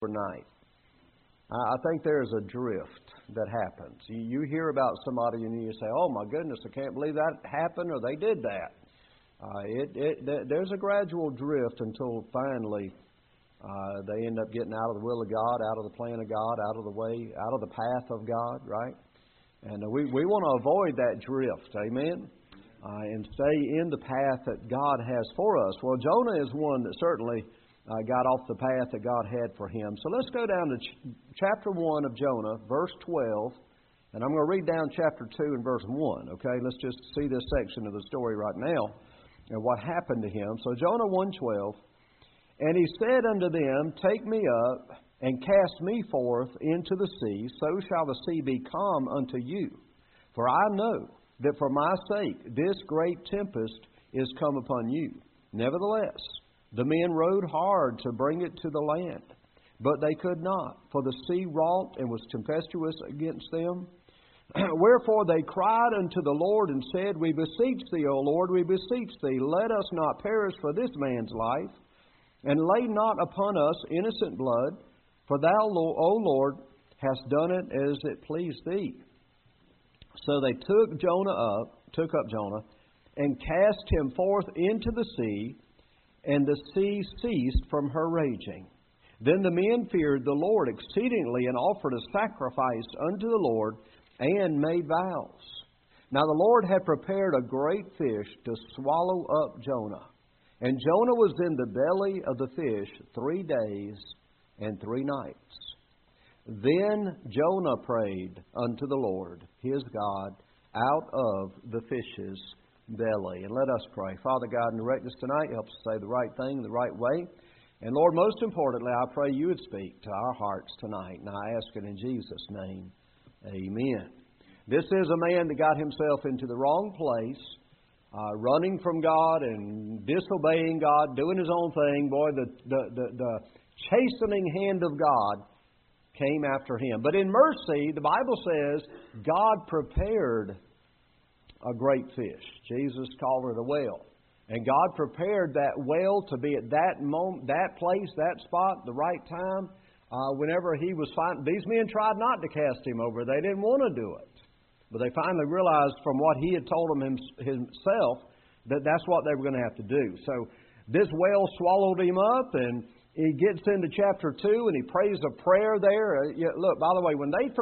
overnight. I think there's a drift that happens. You hear about somebody and you say, "Oh my goodness, I can't believe that happened," or "They did that." There's a gradual drift until finally they end up getting out of the will of God, out of the plan of God, out of the way, out of the path of God, right? And we want to avoid that drift, amen, and stay in the path that God has for us. Well, Jonah is one that certainly got off the path that God had for him. So let's go down to chapter 1 of Jonah, verse 12. And I'm going to read down chapter 2 and verse 1. Okay, let's just see this section of the story right now and what happened to him. So Jonah 1:12. And he said unto them, Take me up and cast me forth into the sea, so shall the sea be calm unto you. For I know that for my sake this great tempest is come upon you. Nevertheless, the men rowed hard to bring it to the land, but they could not, for the sea wrought and was tempestuous against them. Wherefore they cried unto the Lord and said, We beseech thee, O Lord, we beseech thee, let us not perish for this man's life, and lay not upon us innocent blood, for thou, O Lord, hast done it as it pleased thee. So they took up Jonah, and cast him forth into the sea, and the sea ceased from her raging. Then the men feared the Lord exceedingly, and offered a sacrifice unto the Lord, and made vows. Now the Lord had prepared a great fish to swallow up Jonah. And Jonah was in the belly of the fish 3 days and 3 nights. Then Jonah prayed unto the Lord his God out of the fish's belly. And let us pray. Father God, direct us tonight. Help us say the right thing the right way. And Lord, most importantly, I pray you would speak to our hearts tonight. And I ask it in Jesus' name. Amen. This is a man that got himself into the wrong place, running from God and disobeying God, doing his own thing. Boy, the chastening hand of God came after him. But in mercy, the Bible says, God prepared a great fish. Jesus called it a whale. And God prepared that whale to be at that moment, that place, that spot, the right time. Whenever he was finding, these men tried not to cast him over. They didn't want to do it. But they finally realized from what he had told them himself that that's what they were going to have to do. So this whale swallowed him up, and he gets into chapter 2, and he prays a prayer there. Look, by the way,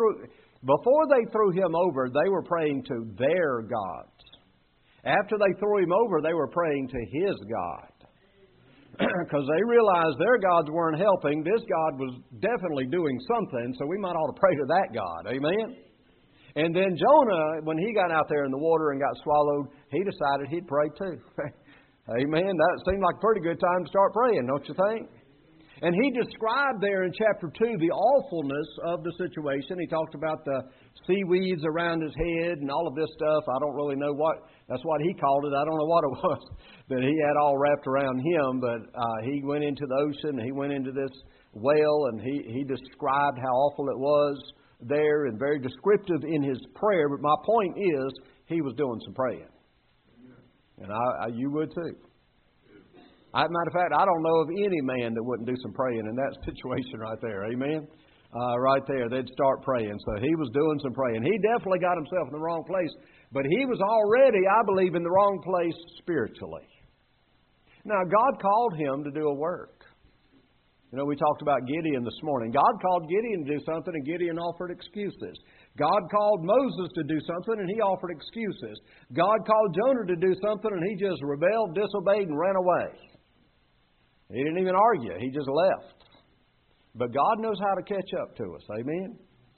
before they threw him over, they were praying to their gods. After they threw him over, they were praying to his God. Because they realized their gods weren't helping. This God was definitely doing something, so we might ought to pray to that God. Amen? And then Jonah, when he got out there in the water and got swallowed, he decided he'd pray too. Amen? That seemed like a pretty good time to start praying, don't you think? And he described there in chapter 2 the awfulness of the situation. He talked about the seaweeds around his head and all of this stuff. I don't really know that's what he called it. I don't know what it was that he had all wrapped around him. But he went into the ocean, and he went into this whale, and he described how awful it was there, and very descriptive in his prayer. But my point is, he was doing some praying. And you would too. As a matter of fact, I don't know of any man that wouldn't do some praying in that situation right there. Amen? Right there, they'd start praying. So he was doing some praying. He definitely got himself in the wrong place. But he was already, I believe, in the wrong place spiritually. Now, God called him to do a work. You know, we talked about Gideon this morning. God called Gideon to do something, and Gideon offered excuses. God called Moses to do something, and he offered excuses. God called Jonah to do something, and he just rebelled, disobeyed, and ran away. He didn't even argue. He just left. But God knows how to catch up to us. Amen?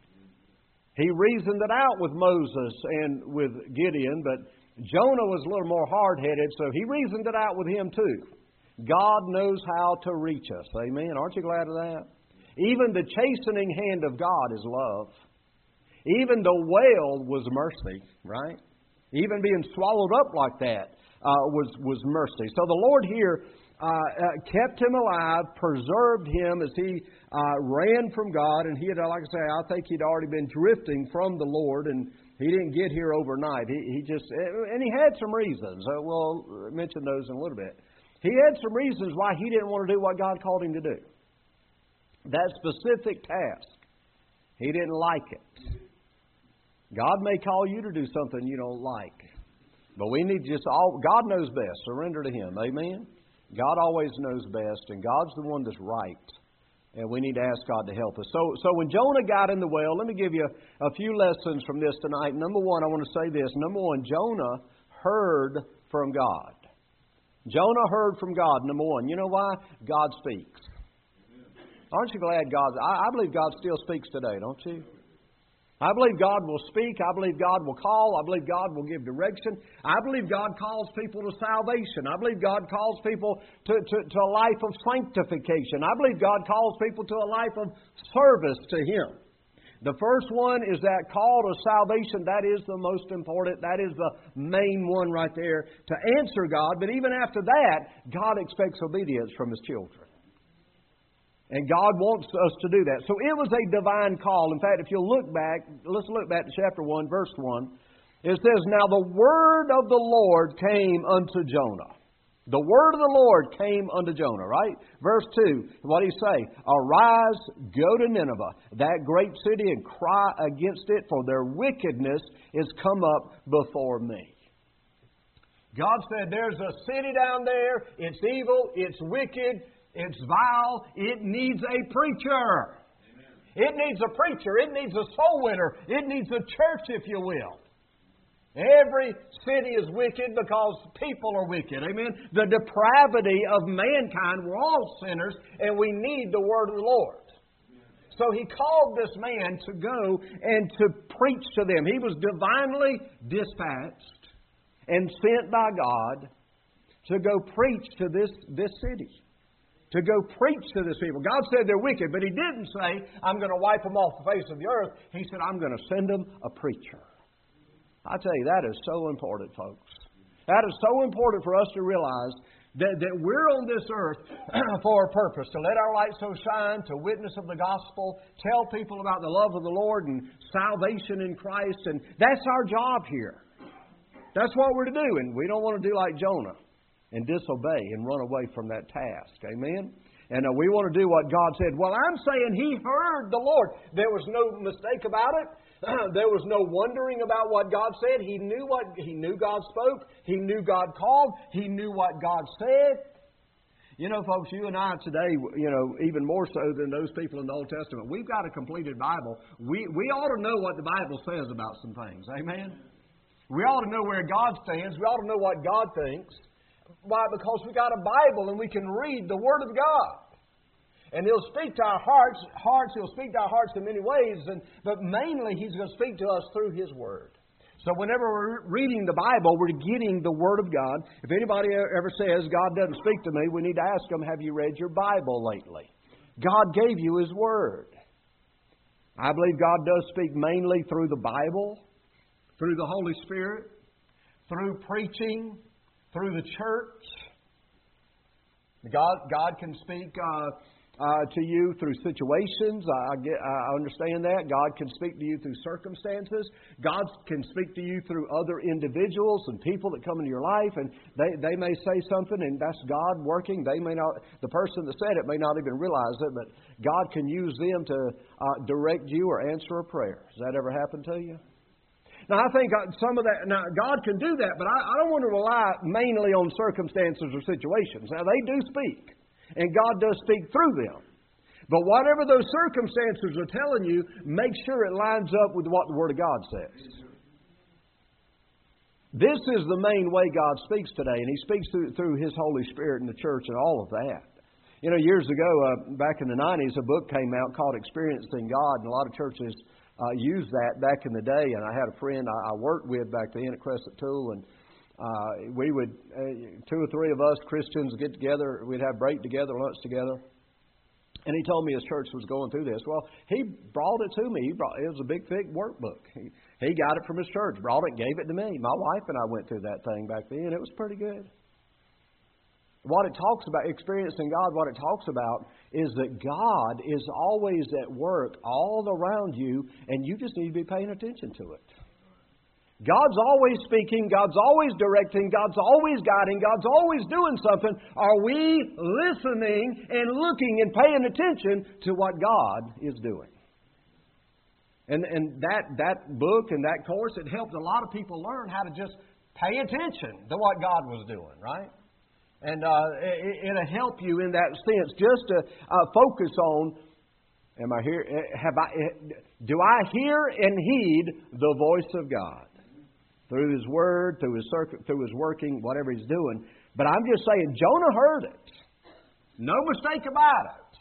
He reasoned it out with Moses and with Gideon, but Jonah was a little more hard-headed, so he reasoned it out with him too. God knows how to reach us. Amen? Aren't you glad of that? Even the chastening hand of God is love. Even the whale was mercy, right? Even being swallowed up like that was mercy. So the Lord here kept him alive, preserved him as he ran from God. And he had, like I say, I think he'd already been drifting from the Lord, and he didn't get here overnight. He had some reasons. We'll mention those in a little bit. He had some reasons why he didn't want to do what God called him to do. that specific task. He didn't like it. God may call you to do something you don't like. But we need God knows best. Surrender to Him. Amen? God always knows best, and God's the one that's right. And we need to ask God to help us. So when Jonah got in the well, let me give you a few lessons from this tonight. Number one, I want to say this. Number one, Jonah heard from God. Jonah heard from God, number one. You know why? God speaks. Aren't you glad I believe God still speaks today, don't you? I believe God will speak. I believe God will call. I believe God will give direction. I believe God calls people to salvation. I believe God calls people to a life of sanctification. I believe God calls people to a life of service to Him. The first one is that call to salvation. That is the most important. That is the main one right there to answer God. But even after that, God expects obedience from His children. And God wants us to do that. So it was a divine call. In fact, if you look back, let's look back to chapter 1, verse 1. It says, "Now the word of the Lord came unto Jonah." The word of the Lord came unto Jonah, right? Verse 2, what did He say? "Arise, go to Nineveh, that great city, and cry against it, for their wickedness is come up before me." God said, there's a city down there. It's evil. It's wicked. It's vile. It needs a preacher. Amen. It needs a preacher. It needs a soul winner. It needs a church, if you will. Every city is wicked because people are wicked. Amen. The depravity of mankind, we're all sinners, and we need the word of the Lord. So He called this man to go and to preach to them. He was divinely dispatched and sent by God to go preach to this city. To go preach to this people. God said they're wicked, but He didn't say, I'm going to wipe them off the face of the earth. He said, I'm going to send them a preacher. I tell you, that is so important, folks. That is so important for us to realize that we're on this earth for a purpose, to let our light so shine, to witness of the gospel, tell people about the love of the Lord and salvation in Christ, and that's our job here. That's what we're to do, and we don't want to do like Jonah and disobey and run away from that task. Amen? And we want to do what God said. Well, I'm saying he heard the Lord. There was no mistake about it. There was no wondering about what God said. He knew God spoke. He knew God called. He knew what God said. You know, folks, you and I today, even more so than those people in the Old Testament, we've got a completed Bible. We ought to know what the Bible says about some things. Amen? We ought to know where God stands. We ought to know what God thinks. Why? Because we got a Bible and we can read the Word of God. And He'll speak to our hearts. He'll speak to our hearts in many ways. But mainly He's going to speak to us through His Word. So whenever we're reading the Bible, we're getting the Word of God. If anybody ever says God doesn't speak to me, we need to ask them, have you read your Bible lately? God gave you His Word. I believe God does speak mainly through the Bible, through the Holy Spirit, through preaching, through the church. God can speak to you through situations. I understand that. God can speak to you through circumstances. God can speak to you through other individuals and people that come into your life, and they may say something, and that's God working. They may not. The person that said it may not even realize it, but God can use them to direct you or answer a prayer. Has that ever happened to you? Now, I think some of that, now God can do that, but I don't want to rely mainly on circumstances or situations. Now, they do speak, and God does speak through them. But whatever those circumstances are telling you, make sure it lines up with what the Word of God says. This is the main way God speaks today, and He speaks through His Holy Spirit in the church and all of that. You know, years ago, back in the 90s, a book came out called Experiencing God, and a lot of churches used that back in the day. And I had a friend I worked with back then at Crescent Tool, and we would, 2 or 3 of us Christians, get together. We'd have break together, lunch together. And he told me his church was going through this. Well, he brought it to me. It was a big, thick workbook. He got it from his church, brought it, and gave it to me. My wife and I went through that thing back then. It was pretty good. What it talks about, experiencing God, what it talks about is that God is always at work all around you, and you just need to be paying attention to it. God's always speaking, God's always directing, God's always guiding, God's always doing something. Are we listening and looking and paying attention to what God is doing? And that book and that course, it helped a lot of people learn how to just pay attention to what God was doing, right? And it'll help you in that sense just to focus on, am I here? Do I hear and heed the voice of God? Through His Word, through His working, whatever He's doing. But I'm just saying, Jonah heard it. No mistake about it.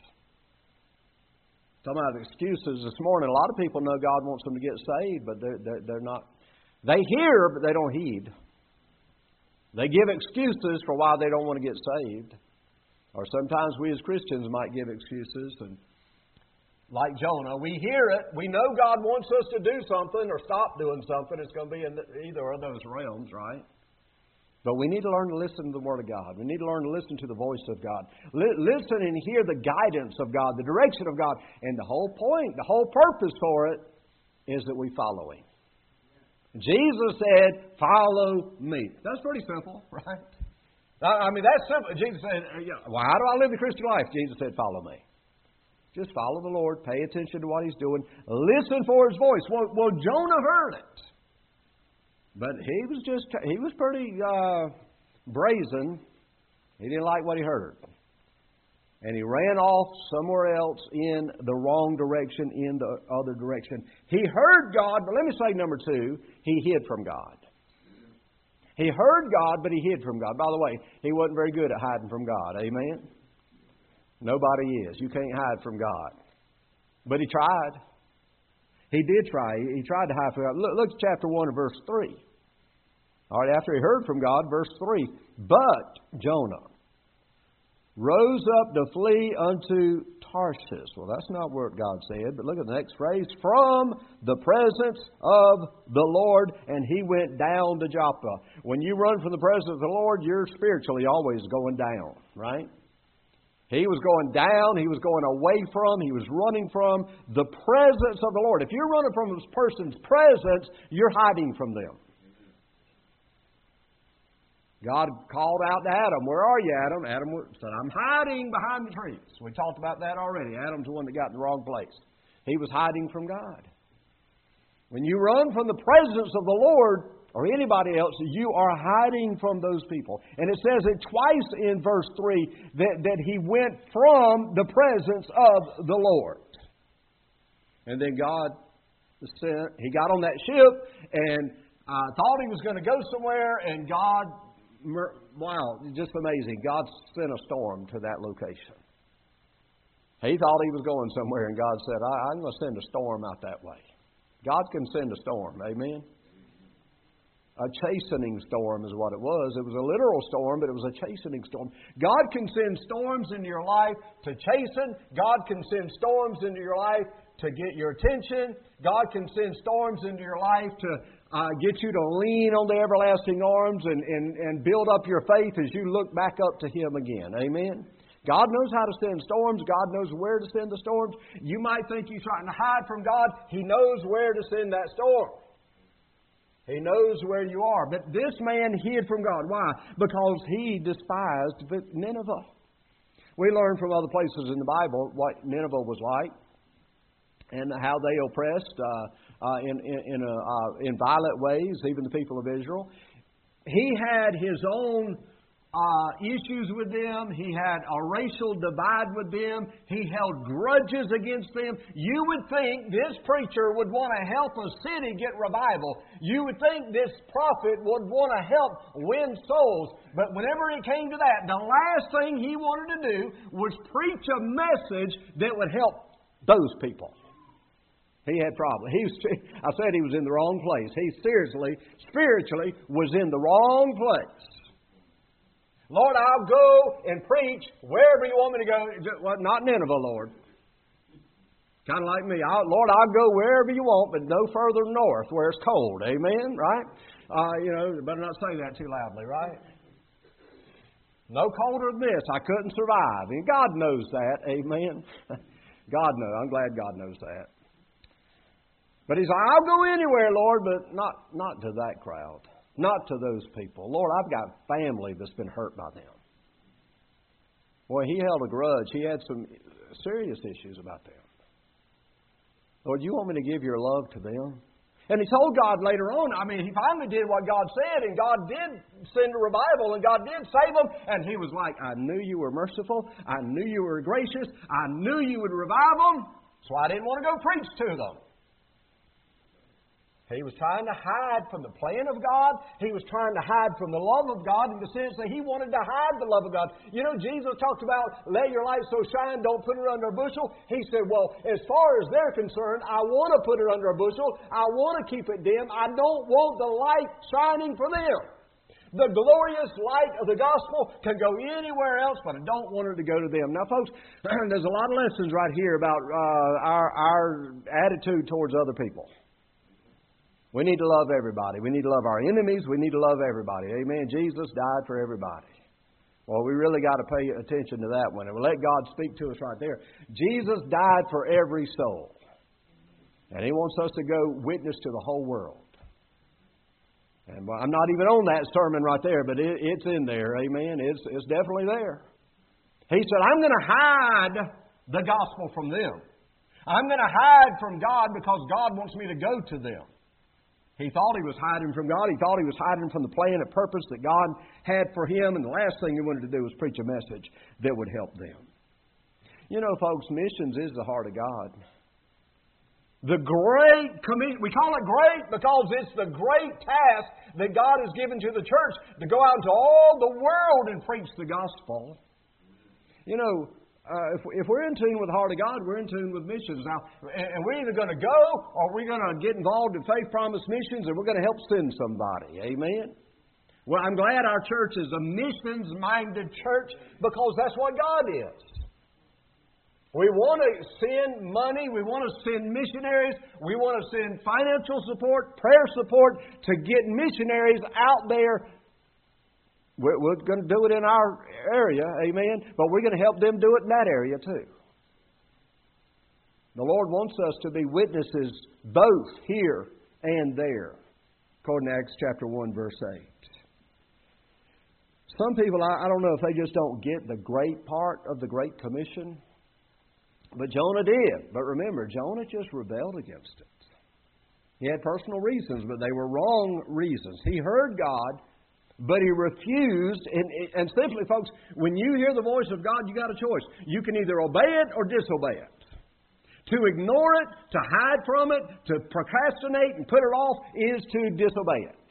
Talking about excuses this morning, a lot of people know God wants them to get saved, but they're not. They hear, but they don't heed. They give excuses for why they don't want to get saved. Or sometimes we as Christians might give excuses. And like Jonah, we hear it. We know God wants us to do something or stop doing something. It's going to be in either of those realms, right? But we need to learn to listen to the Word of God. We need to learn to listen to the voice of God. Listen and hear the guidance of God, the direction of God. And the whole point, the whole purpose for it is that we follow Him. Jesus said, "Follow me." That's pretty simple, right? I mean, that's simple. Jesus said, "Well, how do I live the Christian life?" Jesus said, "Follow me." Just follow the Lord. Pay attention to what He's doing. Listen for His voice. Well, Jonah heard it. But he was pretty brazen. He didn't like what he heard. And he ran off somewhere else in the wrong direction, in the other direction. He heard God, but let me say number two, he hid from God. He heard God, but he hid from God. By the way, he wasn't very good at hiding from God. Amen? Nobody is. You can't hide from God. But he tried. He did try. He tried to hide from God. Look at chapter 1 and verse 3. All right, after he heard from God, verse 3. But Jonah rose up to flee unto Tarshish. Well, that's not what God said, but look at the next phrase. From the presence of the Lord, and he went down to Joppa. When you run from the presence of the Lord, you're spiritually always going down, right? He was going down, he was going away from, he was running from the presence of the Lord. If you're running from this person's presence, you're hiding from them. God called out to Adam, "Where are you, Adam?" Adam said, "I'm hiding behind the trees." We talked about that already. Adam's the one that got in the wrong place. He was hiding from God. When you run from the presence of the Lord or anybody else, you are hiding from those people. And it says it twice in verse 3 that he went from the presence of the Lord. And then God sent, he got on that ship and thought he was going to go somewhere, and God, wow, just amazing. God sent a storm to that location. He thought he was going somewhere, and God said, I'm going to send a storm out that way. God can send a storm, amen? A chastening storm is what it was. It was a literal storm, but it was a chastening storm. God can send storms into your life to chasten. God can send storms into your life to get your attention. God can send storms into your life to get you to lean on the everlasting arms and build up your faith as you look back up to Him again. Amen? God knows how to send storms. God knows where to send the storms. You might think you're trying to hide from God. He knows where to send that storm. He knows where you are. But this man hid from God. Why? Because he despised Nineveh. We learn from other places in the Bible what Nineveh was like and how they oppressed in violent ways, even the people of Israel. He had his own issues with them. He had a racial divide with them. He held grudges against them. You would think this preacher would want to help a city get revival. You would think this prophet would want to help win souls. But whenever it came to that, the last thing he wanted to do was preach a message that would help those people. He had problems. I said he was in the wrong place. He seriously, spiritually, was in the wrong place. Lord, I'll go and preach wherever you want me to go. Well, not Nineveh, Lord. Kind of like me. Lord, I'll go wherever you want, but no further north where it's cold. Amen? Right? Better not say that too loudly, right? No colder than this. I couldn't survive. And God knows that. Amen? God knows. I'm glad God knows that. But he's like, I'll go anywhere, Lord, but not to that crowd. Not to those people. Lord, I've got family that's been hurt by them. Boy, he held a grudge. He had some serious issues about them. Lord, you want me to give your love to them? And he told God later on, he finally did what God said, and God did send a revival, and God did save them. And he was like, I knew you were merciful. I knew you were gracious. I knew you would revive them, so I didn't want to go preach to them. He was trying to hide from the plan of God. He was trying to hide from the love of God in the sense that he wanted to hide the love of God. You know, Jesus talked about, let your light so shine, don't put it under a bushel. He said, well, as far as they're concerned, I want to put it under a bushel. I want to keep it dim. I don't want the light shining for them. The glorious light of the gospel can go anywhere else, but I don't want it to go to them. Now, folks, there's a lot of lessons right here about our attitude towards other people. We need to love everybody. We need to love our enemies. We need to love everybody. Amen. Jesus died for everybody. Well, we really got to pay attention to that one. And we'll let God speak to us right there. Jesus died for every soul. And He wants us to go witness to the whole world. And I'm not even on that sermon right there, but it's in there. Amen. It's definitely there. He said, I'm going to hide the gospel from them. I'm going to hide from God because God wants me to go to them. He thought he was hiding from God. He thought he was hiding from the plan and purpose that God had for him. And the last thing he wanted to do was preach a message that would help them. You know, folks, missions is the heart of God. The great commission, we call it great because it's the great task that God has given to the church to go out into all the world and preach the gospel. You know, if we're in tune with the heart of God, we're in tune with missions. Now, and we're either going to go or we're going to get involved in Faith Promise Missions and we're going to help send somebody. Amen? Well, I'm glad our church is a missions-minded church because that's what God is. We want to send money. We want to send missionaries. We want to send financial support, prayer support to get missionaries out there. We're going to do it in our area, amen, but we're going to help them do it in that area too. The Lord wants us to be witnesses both here and there, according to Acts chapter 1, verse 8. Some people, I don't know if they just don't get the great part of the Great Commission, but Jonah did. But remember, Jonah just rebelled against it. He had personal reasons, but they were wrong reasons. He heard God, but he refused, and simply, folks, when you hear the voice of God, you got a choice. You can either obey it or disobey it. To ignore it, to hide from it, to procrastinate and put it off is to disobey it.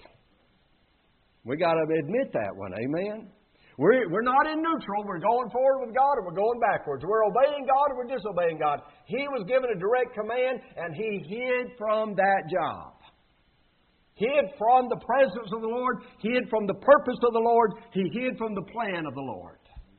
We got to admit that one, amen? We're not in neutral. We're going forward with God or we're going backwards. We're obeying God or we're disobeying God. He was given a direct command, and he hid from that job. Hid from the presence of the Lord. Hid from the purpose of the Lord. He hid from the plan of the Lord.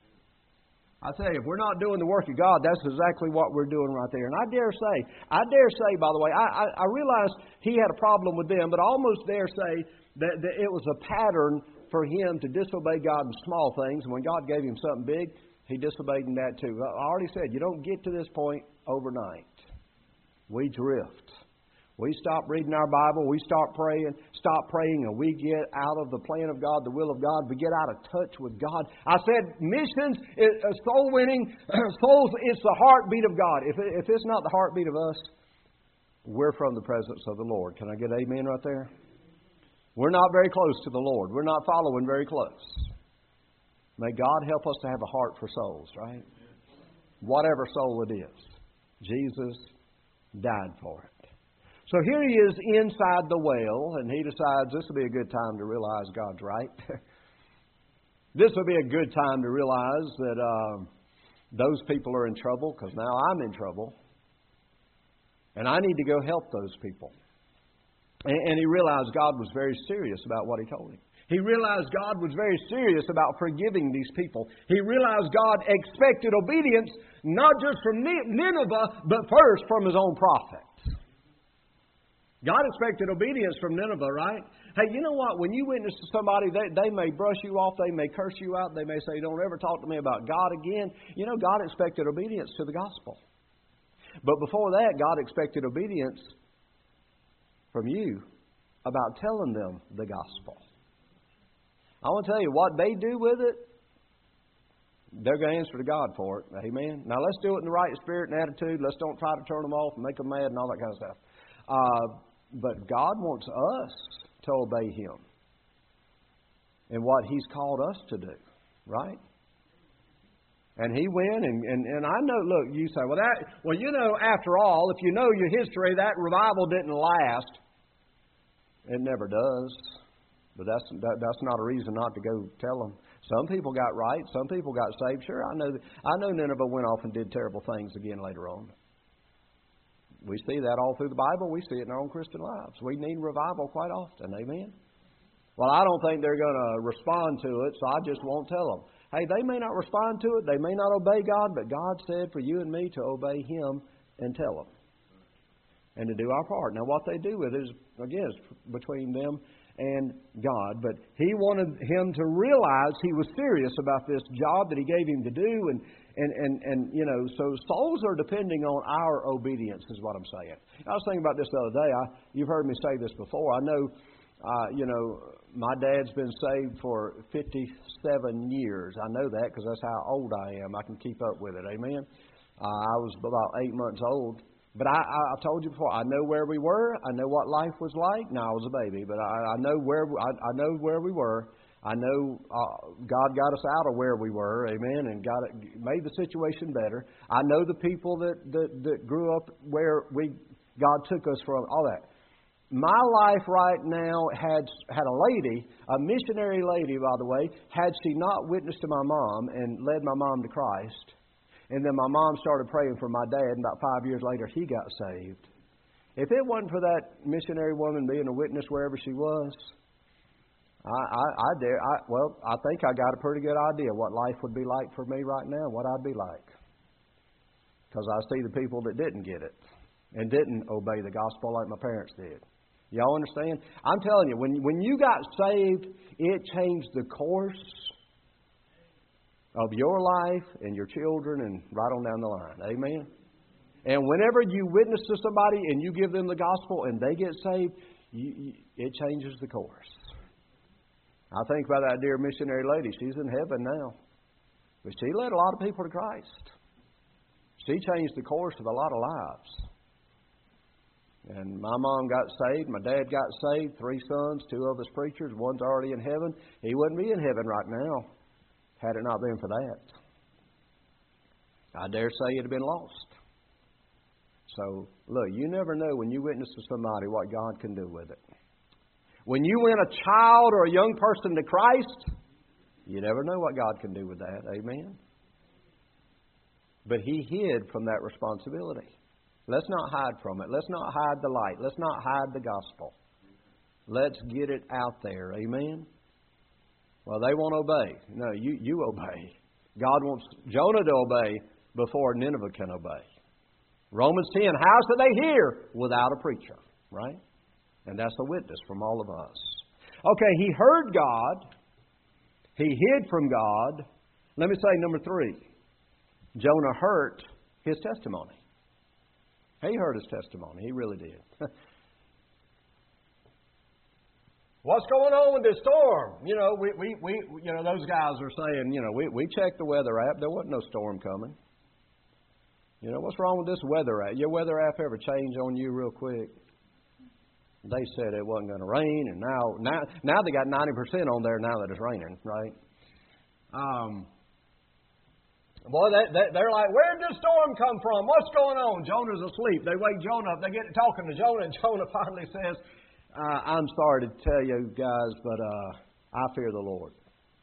I tell you, if we're not doing the work of God, that's exactly what we're doing right there. And I dare say, by the way, I realize he had a problem with them, but I almost dare say that it was a pattern for him to disobey God in small things. And when God gave him something big, he disobeyed in that too. I already said, you don't get to this point overnight. We drift. We stop reading our Bible, we stop praying, and we get out of the plan of God, the will of God. We get out of touch with God. I said missions, soul winning, souls, it's the heartbeat of God. If it's not the heartbeat of us, we're from the presence of the Lord. Can I get amen right there? We're not very close to the Lord. We're not following very close. May God help us to have a heart for souls, right? Whatever soul it is. Jesus died for it. So here he is inside the well, and he decides this will be a good time to realize God's right. This will be a good time to realize that those people are in trouble, because now I'm in trouble. And I need to go help those people. And he realized God was very serious about what he told him. He realized God was very serious about forgiving these people. He realized God expected obedience, not just from Nineveh, but first from his own prophet. God expected obedience from Nineveh, right? Hey, you know what? When you witness to somebody, they may brush you off, they may curse you out, they may say, don't ever talk to me about God again. You know, God expected obedience to the gospel. But before that, God expected obedience from you about telling them the gospel. I want to tell you, what they do with it, they're going to answer to God for it. Amen? Now, let's do it in the right spirit and attitude. Let's don't try to turn them off and make them mad and all that kind of stuff. But God wants us to obey Him in what He's called us to do. Right? And He went, and I know, look, you say, well, you know, after all, if you know your history, that revival didn't last. It never does. But that's not a reason not to go tell them. Some people got right. Some people got saved. Sure, I know Nineveh went off and did terrible things again later on. We see that all through the Bible. We see it in our own Christian lives. We need revival quite often. Amen? Well, I don't think they're going to respond to it, so I just won't tell them. Hey, they may not respond to it. They may not obey God, but God said for you and me to obey Him and tell them. And to do our part. Now, what they do with it is, again, it's between them and God. But He wanted him to realize he was serious about this job that He gave him to do. And you know, so souls are depending on our obedience, is what I'm saying. I was thinking about this the other day. You've heard me say this before. I know, you know, my dad's been saved for 57 years. I know that because that's how old I am. I can keep up with it. Amen? I was about 8 months old. But I told you before, I know where we were. I know what life was like. Now, I was a baby, but I know where we were. I know God got us out of where we were, amen, and made the situation better. I know the people that grew up where God took us from, all that. My life right now had a lady, a missionary lady, by the way, had she not witnessed to my mom and led my mom to Christ. And then my mom started praying for my dad, and about 5 years later, he got saved. If it wasn't for that missionary woman being a witness wherever she was, I think I got a pretty good idea what life would be like for me right now, what I'd be like. Because I see the people that didn't get it and didn't obey the gospel like my parents did. Y'all understand? I'm telling you, when you got saved, it changed the course of your life and your children and right on down the line. Amen? And whenever you witness to somebody and you give them the gospel and they get saved, it changes the course. I think about that dear missionary lady. She's in heaven now. But she led a lot of people to Christ. She changed the course of a lot of lives. And my mom got saved. My dad got saved. 3 sons, 2 of us preachers. One's already in heaven. He wouldn't be in heaven right now had it not been for that. I dare say it'd have been lost. So, look, you never know when you witness to somebody what God can do with it. When you win a child or a young person to Christ, you never know what God can do with that. Amen? But He hid from that responsibility. Let's not hide from it. Let's not hide the light. Let's not hide the gospel. Let's get it out there. Amen? Well, they won't obey. No, you obey. God wants Jonah to obey before Nineveh can obey. Romans 10, how should they hear without a preacher? Right? And that's a witness from all of us. Okay, he heard God. He hid from God. Let me say number 3. Jonah hurt his testimony. He heard his testimony. He really did. What's going on with this storm? You know, we those guys are saying, we checked the weather app. There wasn't no storm coming. You know, what's wrong with this weather app? Your weather app ever change on you real quick? They said it wasn't going to rain, and now they got 90% on there now that it's raining, right? Boy, they're like, where'd this storm come from? What's going on? Jonah's asleep. They wake Jonah up. They get talking to Jonah, and Jonah finally says, I'm sorry to tell you guys, but I fear the Lord.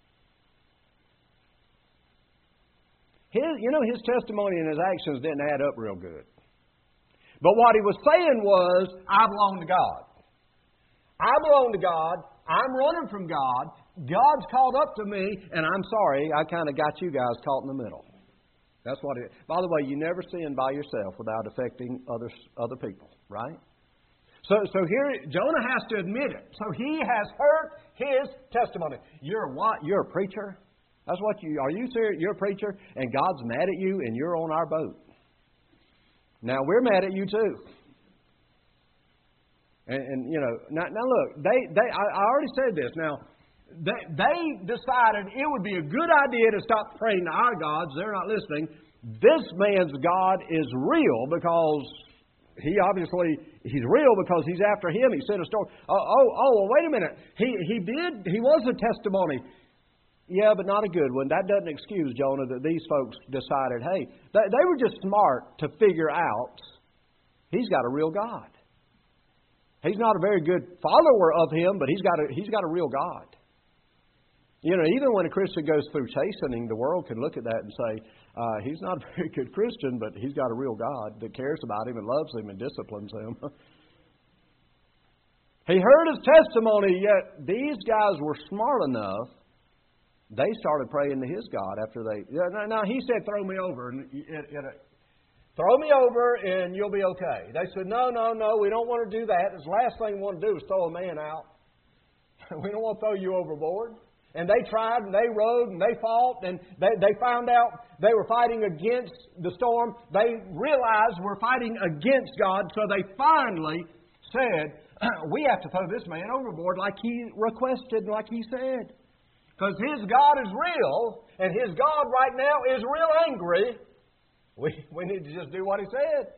His testimony and his actions didn't add up real good. But what he was saying was, I belong to God. I belong to God. I'm running from God. God's called up to me, and I'm sorry, I kind of got you guys caught in the middle. That's what it is. By the way, you never sin by yourself without affecting other people, right? So here, Jonah has to admit it. So he has hurt his testimony. You're what? You're a preacher? That's what you are. You serious? You're a preacher, and God's mad at you, and you're on our boat. Now, we're mad at you too. And you know, now look, I already said this. Now, they decided it would be a good idea to stop praying to our gods. They're not listening. This man's God is real because he's real because he's after him. He sent a storm. Well, wait a minute. He was a testimony. Yeah, but not a good one. That doesn't excuse Jonah that these folks decided, hey, they were just smart to figure out he's got a real God. He's not a very good follower of him, but he's got a real God. You know, even when a Christian goes through chastening, the world can look at that and say, he's not a very good Christian, but he's got a real God that cares about him and loves him and disciplines him. He heard his testimony, yet these guys were smart enough. They started praying to his God after they... Now, he said, throw me over. Throw me over and you'll be okay. They said, no, we don't want to do that. The last thing we want to do is throw a man out. We don't want to throw you overboard. And they tried and they rowed and they fought and they found out they were fighting against the storm. They realized we're fighting against God, so they finally said, we have to throw this man overboard like he requested, like he said. Because his God is real, and his God right now is real angry. We need to just do what he said.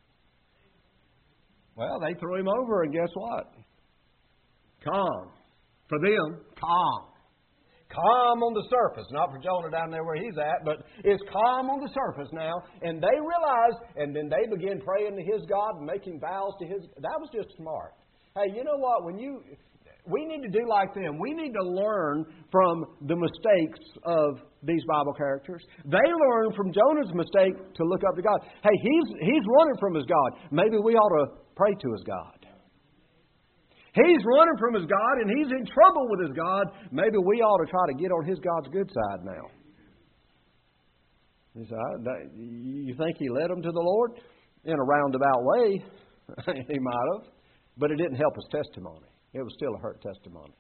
Well, they threw him over, and guess what? Calm. For them, calm. Calm on the surface. Not for Jonah down there where he's at, but it's calm on the surface now. And they realized, and then they began praying to his God and making vows to his... That was just smart. Hey, you know what? We need to do like them. We need to learn from the mistakes of these Bible characters. They learned from Jonah's mistake to look up to God. Hey, he's running from his God. Maybe we ought to pray to his God. He's running from his God and he's in trouble with his God. Maybe we ought to try to get on his God's good side now. You think he led them to the Lord? In a roundabout way, he might have. But it didn't help his testimony. It was still a hurt testimony.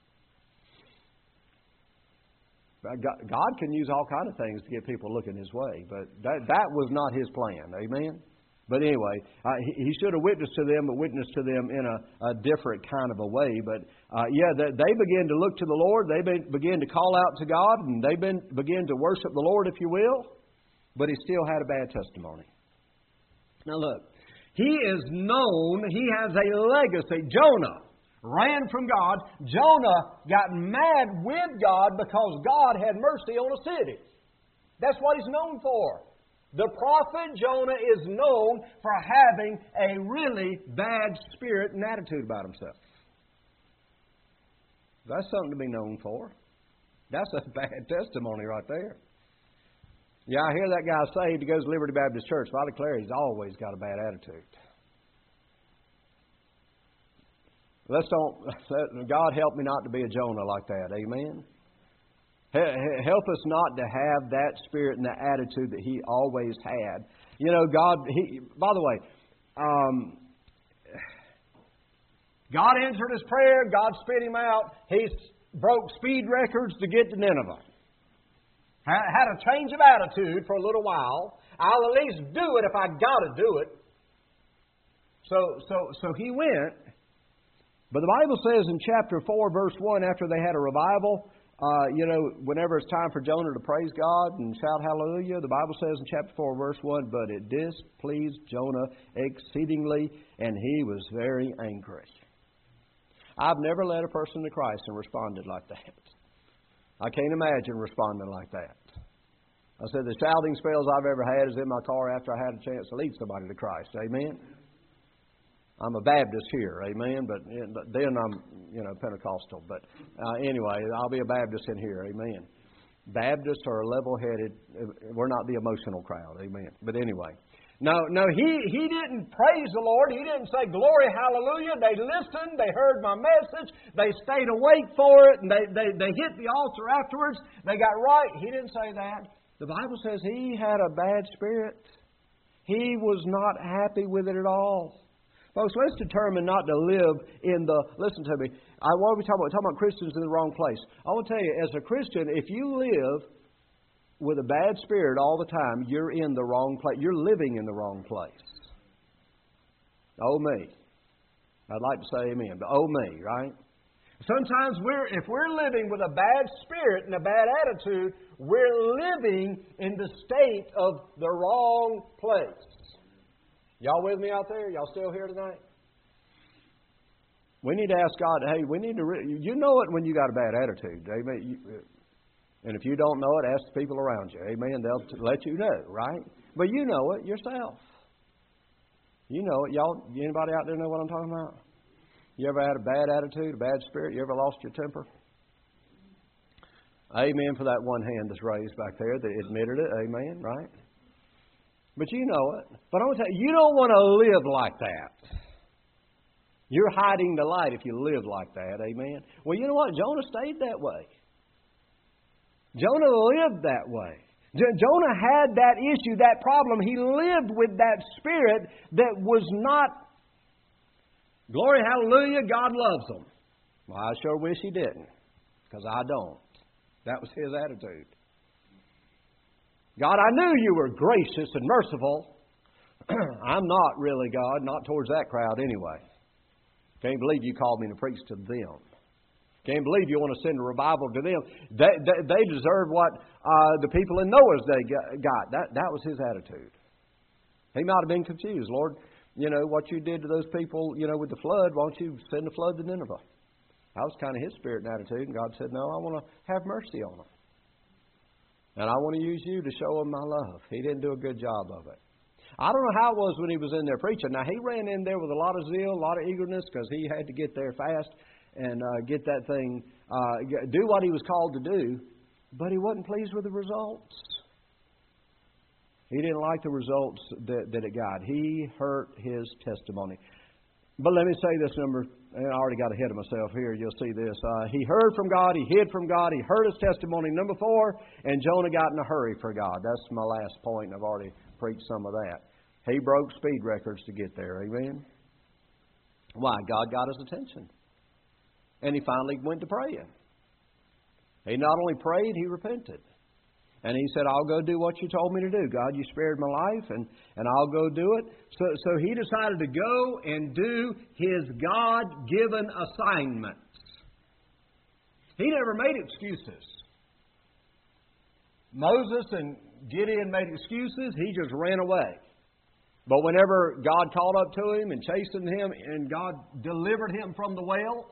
God can use all kinds of things to get people looking his way, but that was not his plan. Amen? But anyway, he should have witnessed to them, but witnessed to them in a different kind of a way. But they began to look to the Lord. They began to call out to God, and they began to worship the Lord, if you will. But he still had a bad testimony. Now look, he is known, he has a legacy. Jonah ran from God. Jonah got mad with God because God had mercy on a city. That's what he's known for. The prophet Jonah is known for having a really bad spirit and attitude about himself. That's something to be known for. That's a bad testimony right there. Yeah, I hear that guy saved, he goes to Liberty Baptist Church. Well, I declare he's always got a bad attitude. God help me not to be a Jonah like that. Amen? Help us not to have that spirit and that attitude that he always had. You know, by the way, God answered his prayer. God spit him out. He broke speed records to get to Nineveh. Had a change of attitude for a little while. I'll at least do it if I got to do it. So he went. But the Bible says in chapter 4, verse 1, after they had a revival, whenever it's time for Jonah to praise God and shout hallelujah, the Bible says in chapter 4, verse 1, but it displeased Jonah exceedingly, and he was very angry. I've never led a person to Christ and responded like that. I can't imagine responding like that. I said the shouting spells I've ever had is in my car after I had a chance to lead somebody to Christ. Amen? I'm a Baptist here, amen, but then I'm, Pentecostal. But anyway, I'll be a Baptist in here, amen. Baptists are level-headed. We're not the emotional crowd, amen. But anyway, no, he didn't praise the Lord. He didn't say, glory, hallelujah. They listened. They heard my message. They stayed awake for it, and they hit the altar afterwards. They got right. He didn't say that. The Bible says he had a bad spirit. He was not happy with it at all. Folks, let's determine not to live in listen to me, what are we talking about? We're talking about Christians in the wrong place. I want to tell you, as a Christian, if you live with a bad spirit all the time, you're in the wrong place. You're living in the wrong place. Oh, me. I'd like to say amen, but oh me, right? Sometimes if we're living with a bad spirit and a bad attitude, we're living in the state of the wrong place. Y'all with me out there? Y'all still here tonight? We need to ask God, hey, we need to, you know it when you got a bad attitude. Amen. And if you don't know it, ask the people around you. Amen. They'll let you know, right? But you know it yourself. You know it. Y'all, anybody out there know what I'm talking about? You ever had a bad attitude, a bad spirit? You ever lost your temper? Amen for that one hand that's raised back there that admitted it. Amen, right? But you know it. But I'm going to tell you, you don't want to live like that. You're hiding the light if you live like that. Amen. Well, you know what? Jonah stayed that way. Jonah lived that way. Jonah had that issue, that problem. He lived with that spirit that was not, glory, hallelujah, God loves them. Well, I sure wish he didn't, because I don't. That was his attitude. God, I knew you were gracious and merciful. I'm not really, God, not towards that crowd anyway. Can't believe you called me to preach to them. Can't believe you want to send a revival to them. They deserve what the people in Noah's day got. That was his attitude. He might have been confused. Lord, you know, what you did to those people, you know, with the flood, why don't you send the flood to Nineveh? That was kind of his spirit and attitude. And God said, no, I want to have mercy on them. And I want to use you to show them my love. He didn't do a good job of it. I don't know how it was when he was in there preaching. Now, he ran in there with a lot of zeal, a lot of eagerness, because he had to get there fast and get that thing, do what he was called to do. But he wasn't pleased with the results. He didn't like the results that it got. He hurt his testimony. But let me say this number, and I already got ahead of myself here. You'll see this. He heard from God. He hid from God. He heard his testimony. Number 4, and Jonah got in a hurry for God. That's my last point, and I've already preached some of that. He broke speed records to get there. Amen? Why? God got his attention. And he finally went to praying. He not only prayed, he repented. And he said, I'll go do what you told me to do. God, you spared my life, and I'll go do it. So he decided to go and do his God-given assignments. He never made excuses. Moses and Gideon made excuses. He just ran away. But whenever God called up to him and chastened him, and God delivered him from the whale,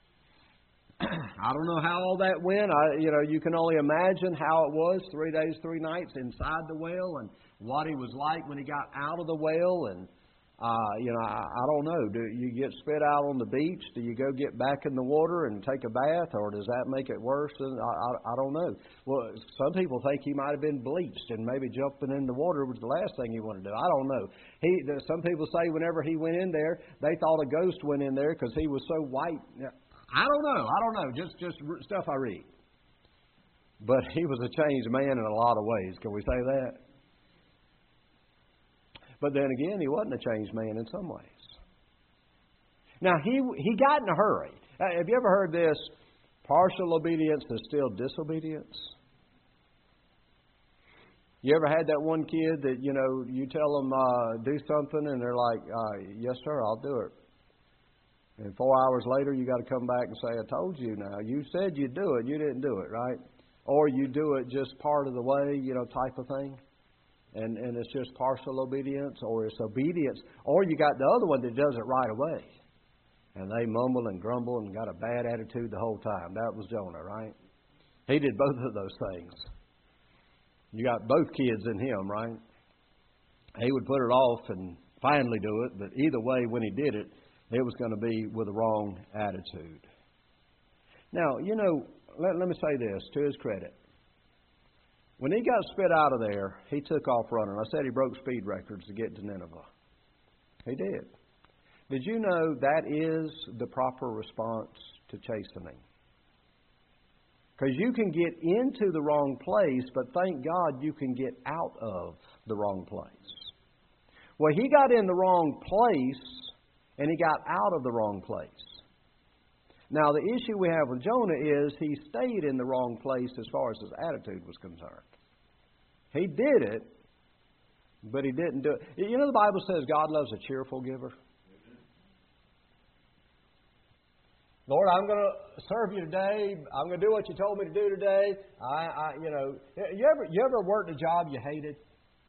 I don't know how all that went. You can only imagine how it was 3 days, 3 nights inside the whale, and what he was like when he got out of the whale. And I don't know. Do you get spit out on the beach? Do you go get back in the water and take a bath, or does that make it worse? I don't know. Well, some people think he might have been bleached, and maybe jumping in the water was the last thing he wanted to do. I don't know. Some people say whenever he went in there, they thought a ghost went in there because he was so white. I don't know. Just stuff I read. But he was a changed man in a lot of ways. Can we say that? But then again, he wasn't a changed man in some ways. Now, he got in a hurry. Have you ever heard this? Partial obedience is still disobedience. You ever had that one kid that, you tell them do something and they're like, yes, sir, I'll do it. And 4 hours later, you got to come back and say, I told you now. You said you'd do it. You didn't do it, right? Or you do it just part of the way, type of thing. And it's just partial obedience, or it's obedience. Or you got the other one that does it right away. And they mumble and grumble and got a bad attitude the whole time. That was Jonah, right? He did both of those things. You got both kids in him, right? He would put it off and finally do it. But either way, when he did it, it was going to be with the wrong attitude. Now, let me say this to his credit. When he got spit out of there, he took off running. I said he broke speed records to get to Nineveh. He did. Did you know that is the proper response to chastening? Because you can get into the wrong place, but thank God you can get out of the wrong place. Well, he got in the wrong place, and he got out of the wrong place. Now, the issue we have with Jonah is he stayed in the wrong place as far as his attitude was concerned. He did it, but he didn't do it. The Bible says God loves a cheerful giver. Lord, I'm going to serve you today. I'm going to do what you told me to do today. You ever worked a job you hated?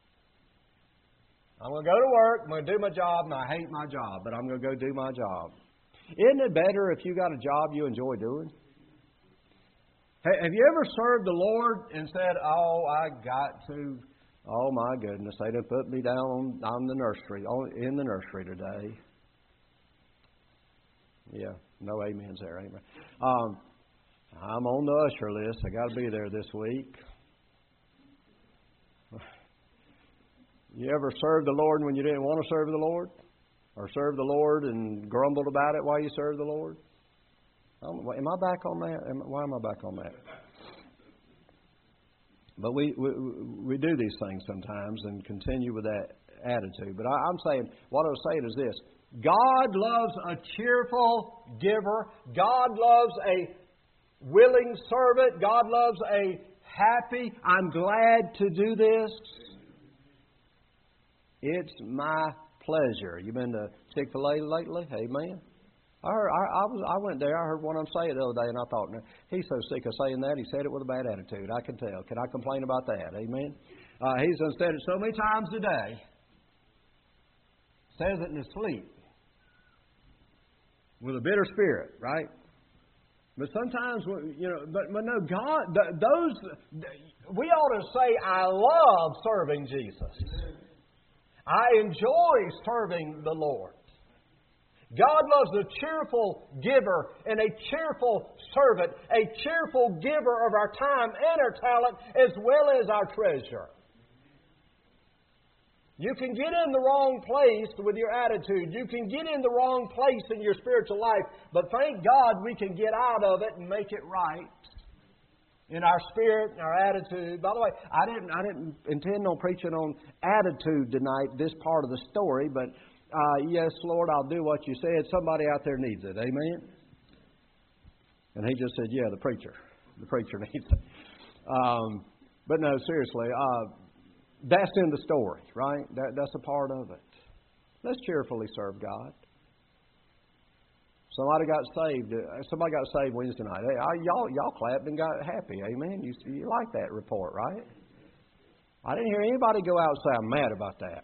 I'm going to go to work. I'm going to do my job, and I hate my job, but I'm going to go do my job. Isn't it better if you got a job you enjoy doing? Hey, have you ever served the Lord and said, "Oh, I got to. Oh my goodness, they done put me down on the nursery, in the nursery today." Yeah, no amens there, amen. I'm on the usher list. I got to be there this week. You ever served the Lord when you didn't want to serve the Lord? Or serve the Lord and grumbled about it while you served the Lord? Am I back on that? Why am I back on that? But we do these things sometimes and continue with that attitude. But I'm saying, what I was saying is this. God loves a cheerful giver. God loves a willing servant. God loves a happy, I'm glad to do this. It's my pleasure. You been to Chick-fil-A lately? Amen. I went there. I heard one of them say it the other day, and I thought, he's so sick of saying that. He said it with a bad attitude. I can tell. Can I complain about that? Amen. He's done said it so many times today. Says it in his sleep with a bitter spirit, right? But sometimes, but no, God, we ought to say, I love serving Jesus. I enjoy serving the Lord. God loves a cheerful giver and a cheerful servant, a cheerful giver of our time and our talent as well as our treasure. You can get in the wrong place with your attitude. You can get in the wrong place in your spiritual life. But thank God we can get out of it and make it right in our spirit and our attitude. By the way, I didn't intend on preaching on attitude tonight, this part of the story, but yes, Lord, I'll do what you said. Somebody out there needs it. Amen? And he just said, yeah, the preacher. The preacher needs it. But no, seriously, that's in the story, right? That's a part of it. Let's cheerfully serve God. Somebody got saved. Somebody got saved Wednesday night. Hey, y'all clapped and got happy. Amen. You like that report, right? I didn't hear anybody go out and say, I'm mad about that.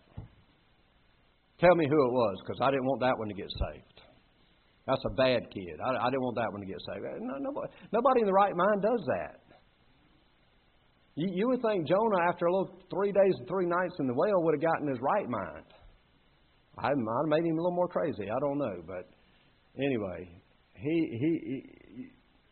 Tell me who it was, because I didn't want that one to get saved. That's a bad kid. I didn't want that one to get saved. Nobody in the right mind does that. You would think Jonah, after a little 3 days and 3 nights in the whale, would have gotten his right mind. I might have made him a little more crazy. I don't know, but anyway, he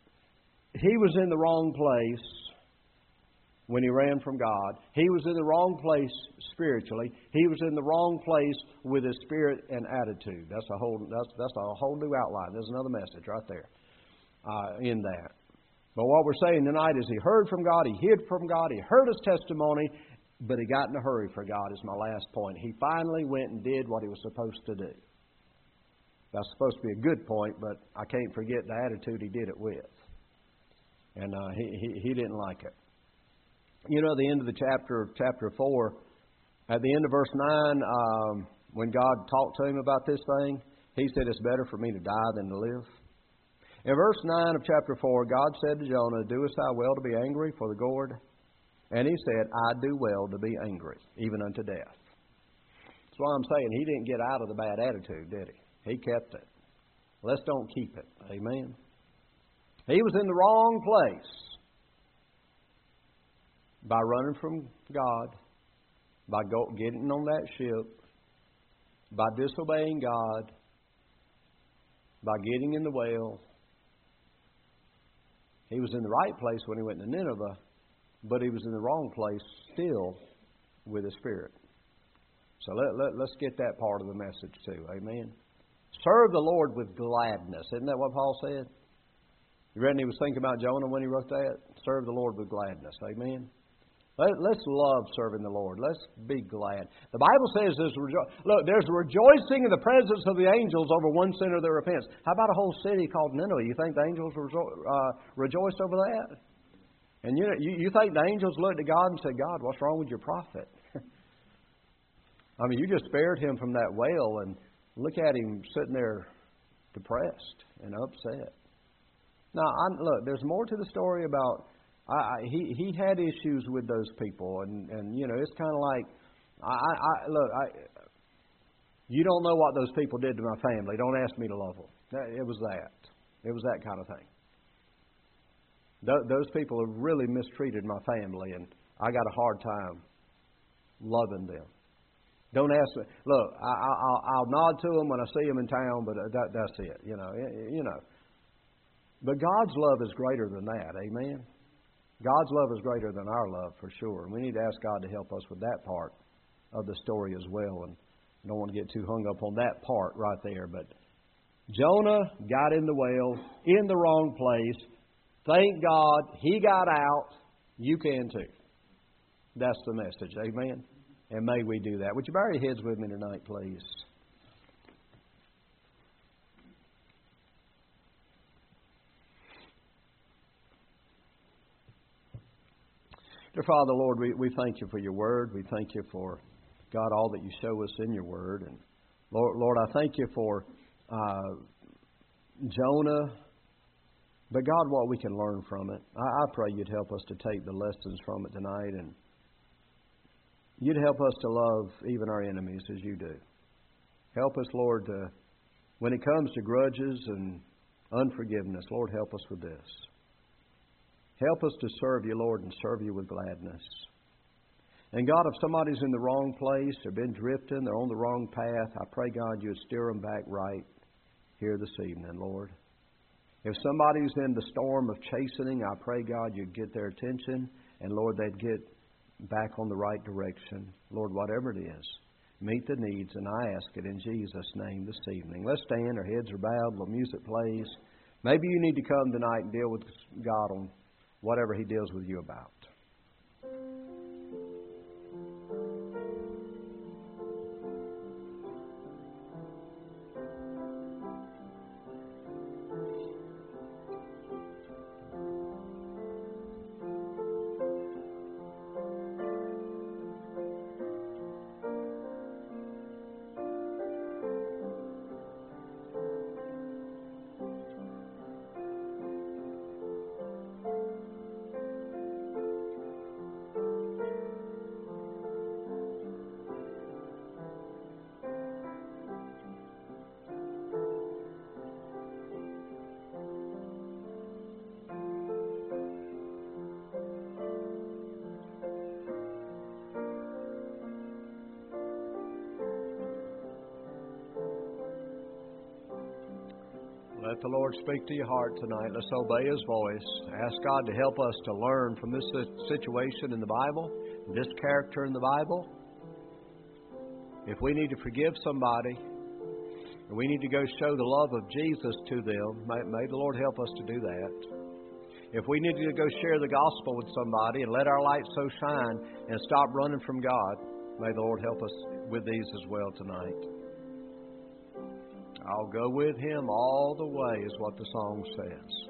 was in the wrong place when he ran from God. He was in the wrong place spiritually. He was in the wrong place with his spirit and attitude. That's a whole new outline. There's another message right there in that. But what we're saying tonight is he heard from God, he hid from God, he heard his testimony, but he got in a hurry for God is my last point. He finally went and did what he was supposed to do. That's supposed to be a good point, but I can't forget the attitude he did it with. And he didn't like it. You know, at the end of the chapter 4, at the end of verse 9, when God talked to him about this thing, he said, it's better for me to die than to live. In verse 9 of chapter 4, God said to Jonah, doest thou well to be angry for the gourd? And he said, I do well to be angry, even unto death. That's why I'm saying he didn't get out of the bad attitude, did he? He kept it. Let's don't keep it. Amen. He was in the wrong place by running from God, by getting on that ship, by disobeying God, by getting in the whale. He was in the right place when he went to Nineveh, but he was in the wrong place still with his spirit. So let's get that part of the message too. Amen. Serve the Lord with gladness. Isn't that what Paul said? You reckon he was thinking about Jonah when he wrote that? Serve the Lord with gladness. Amen. Let's love serving the Lord. Let's be glad. The Bible says there's rejoicing in the presence of the angels over one sinner that repents. How about a whole city called Nineveh? You think the angels rejoiced over that? And you think the angels looked at God and said, God, what's wrong with your prophet? I mean, you just spared him from that whale, and look at him sitting there depressed and upset. Now, look, there's more to the story about. He had issues with those people, and you know, it's kind of like, you don't know what those people did to my family. Don't ask me to love them. It was that. It was that kind of thing. Those people have really mistreated my family, and I got a hard time loving them. Don't ask me. Look, I'll nod to them when I see them in town, but that's it. You know. But God's love is greater than that. Amen. God's love is greater than our love, for sure. And we need to ask God to help us with that part of the story as well. And I don't want to get too hung up on that part right there. But Jonah got in the whale in the wrong place. Thank God he got out. You can too. That's the message. Amen. And may we do that. Would you bow your heads with me tonight, please? Dear Father, Lord, we thank you for your word. We thank you for, God, all that you show us in your word. And Lord, I thank you for Jonah. But God, what we can learn from it. I pray you'd help us to take the lessons from it tonight. And you'd help us to love even our enemies as you do. Help us, Lord, when it comes to grudges and unforgiveness, Lord, help us with this. Help us to serve you, Lord, and serve you with gladness. And God, if somebody's in the wrong place, they've been drifting, they're on the wrong path, I pray, God, you'd steer them back right here this evening, Lord. If somebody's in the storm of chastening, I pray, God, you'd get their attention, and Lord, they'd get back on the right direction. Lord, whatever it is, meet the needs, and I ask it in Jesus' name this evening. Let's stand, our heads are bowed, the music plays. Maybe you need to come tonight and deal with God on whatever He deals with you about. Let the Lord speak to your heart tonight. Let's obey His voice. Ask God to help us to learn from this situation in the Bible, this character in the Bible. If we need to forgive somebody, and we need to go show the love of Jesus to them, may the Lord help us to do that. If we need to go share the gospel with somebody and let our light so shine and stop running from God, may the Lord help us with these as well tonight. I'll go with Him all the way is what the song says.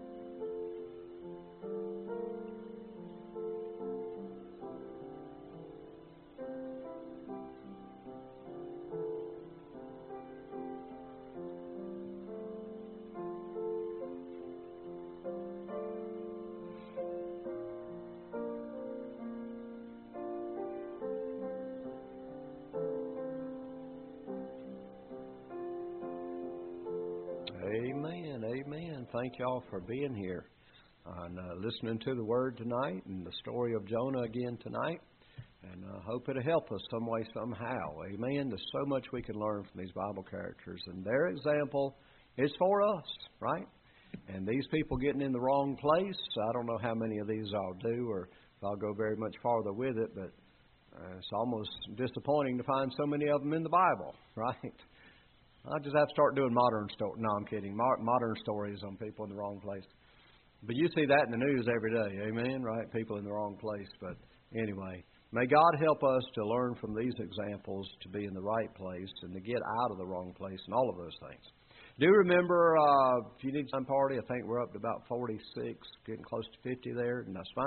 Amen. Amen. Thank y'all for being here and listening to the Word tonight and the story of Jonah again tonight. And I hope it'll help us some way, somehow. Amen. There's so much we can learn from these Bible characters. And their example is for us, right? And these people getting in the wrong place, I don't know how many of these I'll do or if I'll go very much farther with it, but it's almost disappointing to find so many of them in the Bible, right? I just have to start doing modern stories. No, I'm kidding. Modern stories on people in the wrong place. But you see that in the news every day, amen? Right? People in the wrong place. But anyway, may God help us to learn from these examples to be in the right place and to get out of the wrong place and all of those things. Do remember, if you need some party, I think we're up to about 46, getting close to 50 there, and that's fine.